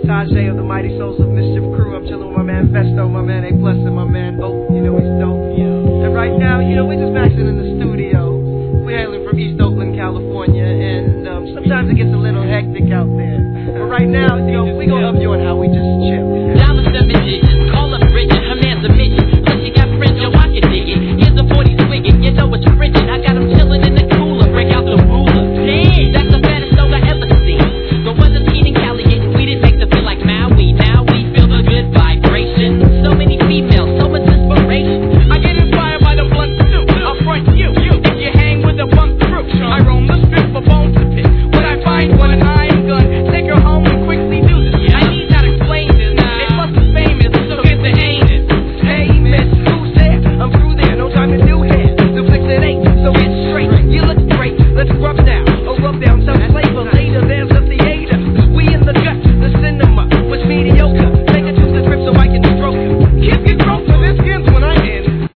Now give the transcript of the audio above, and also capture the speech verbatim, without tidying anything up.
Tajay of the Mighty Souls of Mischief crew. I'm chilling with my man Festo, my man A Plus, and my man Oak. You know he's dope. And right now, you know, we're just maxing in the studio. We're hailing from East Oakland, California.